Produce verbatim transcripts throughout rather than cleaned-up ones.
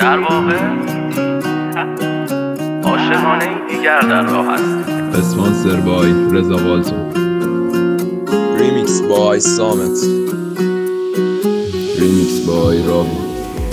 در واقع عاشقانه این دیگر در راه است. اسپانسر بای رضا والتون. ریمیکس بای سامت. ریمیکس بای رابی.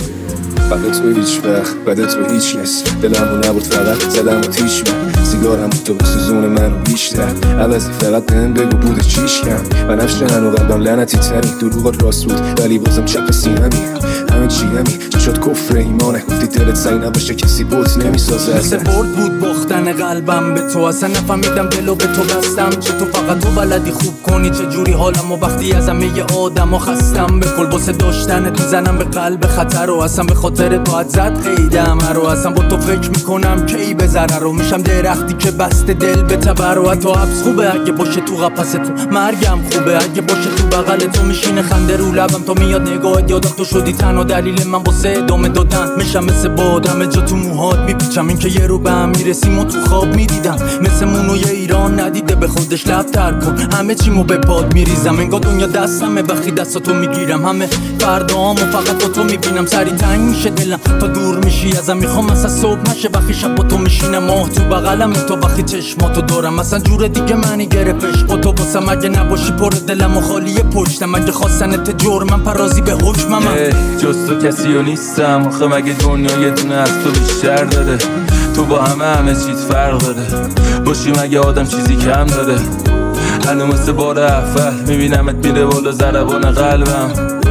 بعد تو هیچ وقت بعد تو هیچ کس دلمو نبود فقط زدم و تیش من سیگارم بود تو سوزون منو بیشتر عوضی فقط بهم بگو بوده چیش کم و نفش هنو قلبم لعنتی تری دروغات راست بود ولی بازم چپ سینمی همه چی همی چه شد کفر ایمانه گفتی دلت سعی نباشه کسی بوت نمیسازه مثل برد بود باختن قلبم به تو اصلا نفهمیدم دلو به تو بستم چه تو فقط تو بلدی خوب کنی چه جوری حالم و وقتی از همه آدم و خستم به کل باسه داشتن تو زنم به قلب خطر و اصلا به خاطر تو ات زد قیدم رو اصلا با تو فکر میکنم کی به ضرر رو میشم درختی که بسته دل به تبر و تو حبس خوبه اگه باشه تو قفس تو مرگم خوبه اگه باشه تو بغل تو میشینه خنده رو لبم تو میاد نگاهت یادم تو شدی تنها دلیل من واسه ادامه دادن میشم مثل باد همه جا تو موهات میپیچم این که یه رو به هم میرسیم و تو خواب میدیدم مثل مونوی ایران ندیده به خودش لب تر کن همه چیمو به پاد میریزم انگار دنیا دستمه وقتی دستاتو میگیرم همه فردامو فقط با تو میبینم سری تنگ میشه دلم تا دور میشی ازم میخوام مثلا صبح نشه وقتی شب با تو میشینم ماه تو بغلم تو وقتی چشماتو دارم مثلا جور دیگه منی گرفتش با تو واسم اگه نباشی پر دلم و خالیه پشتم اگه خواستنت جرمم پرازی به حکمم جز تو کسی و نیستم آخه مگه دنیا یه دونه از تو بیشتر داره تو با همه همه چیز فرق داره باشی مگه آدم چیزی کم داره هنو مثل بار اول میبینمت میره بالا ضربان قلبم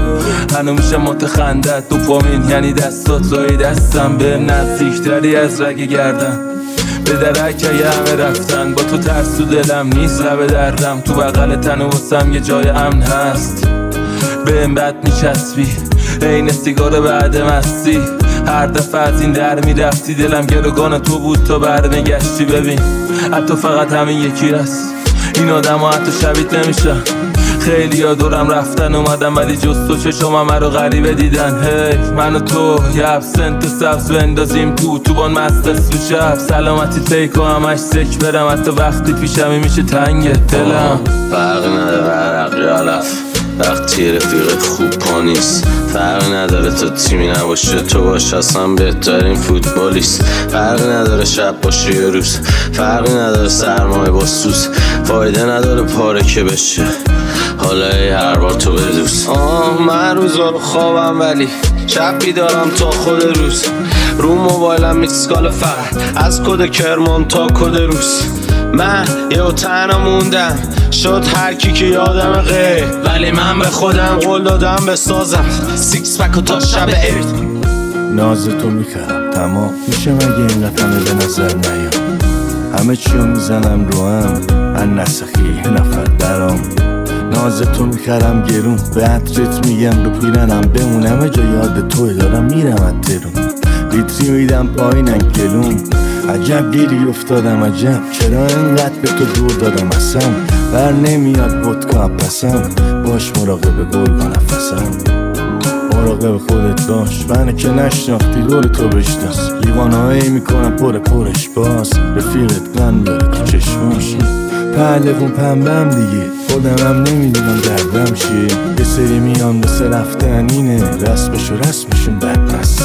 هنو میشه متخندت دوپامین یعنی دستات لای دستم به نزدیکتری از رگ گردن به درک یه همه رفتن با تو ترس تو دلم نیست لب دردم تو بغل تن و واسم یه جای امن هست به این بد میچسبی این سیگار بعد مستی هر دفعه از این در میرفتی دلم گروگان تو بود تا برمیگشتی ببین حتی فقط همین یکی هست این آدم ها حتی شبیت نمیشن خیلی ها دورم رفتن اومدم ولی جز تو چشم همه رو غریبه دیدن هی من و تو یه ابسنت سبز بندازیم تو تو بان مستس رو شب سلامتی تیک و همش سک برم حتی وقتی پیشمی میشه تنگ دلم فرقی نداره عرق علف وقتی رفیقت خوب پا نیست فرقی نداره تو تیمی نباشه تو باش اصلا بهترین فوتبالیست فرقی نداره شب باشه یه روز فرقی نداره سرمایه با سوز فایده نداره پاره که بشه حالا ای هر بار تو بدوز آه من روزا رو خوابم ولی شب بیدارم تا خود روز رو موبایلم میسکال فقط از کد کرمان تا کد روز من یه تنها موندم شد هر کی که یادم غیر ولی من به خودم قول دادم بسازم سیکس پک و تا شب عید ناز تو میکردم تمام میشه مگه اینقدر همه به نظر نیام همه چیو میزنم رو هم من نسخی یه نفر درام ناز تو میکردم گرون به عطرت میگم به پیرنم بمونم جا یاد توی دارم میرم از درون لیتری میدم پایینن گلون عجب گیری افتادم عجب چرا انقدر به تو دور دادم اصلا بر نمیاد ودکا پسم باش مراقب گرگا نفسم مراقب خودت باش منه که نشناختی دور تو بشناس لیوانه هایی میکنم پر پرش باز رفیقت گن داره تو چشماش پهلوون پنبم دیگه خودم هم نمیدونم دردم چیه یه سری میان مثل رفتن اینه رسمش و رسمشون بدمستی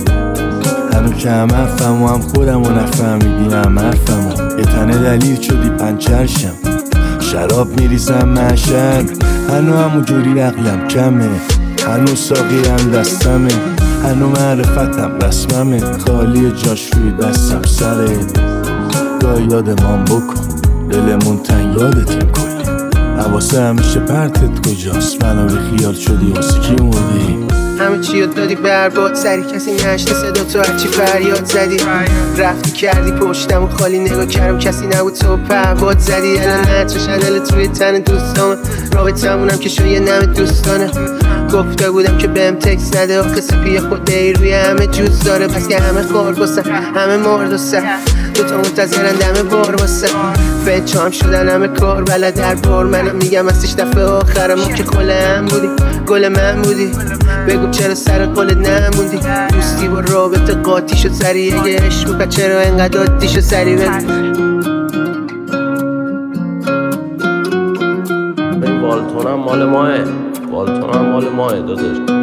هنو که هم حرفم و هم خودم و نفهمیدی هم حرفم و یه تنه دلیل شدی پنچرشم شراب میریزم محشر هنو همون جوری عقلم کمه هنو ساقی هم دستمه هنو معرفتم رسممه خالی جاش روی دستم سره گاه یادمان بکن دلمون تنگ یادتیم کلی حواسه همیشه پرتت کجاست منو به خیال شدی واسه کی مردی همه چی رو دادی برباد سری کسی نشته صدا تو هرچی فریاد زدی رفتی کردی پشتم و خالی نگاه کردم کسی نبود تو پهباد زدی الان نترش دلت روی تن دوستام رابطمونم که شو یه نم دوستانه گفته بودم که بهم تکس نده آخه سپی خود ای روی همه جوز داره پس که همه خور بسه همه مرد و سه دوتا منتظرن دمه بار واسه فچه هم شدن همه کار بلد در بار منم میگم ازش دفعه آخرم که خل هم بودی گل من بودی بگو چرا سر قولت نموندی دوستی با رابطه قاطی شد سری اگه عشق بود چرا انقدر عادی شد سری بگو این والتون هم مال ماه والتون هم مال ماه داداش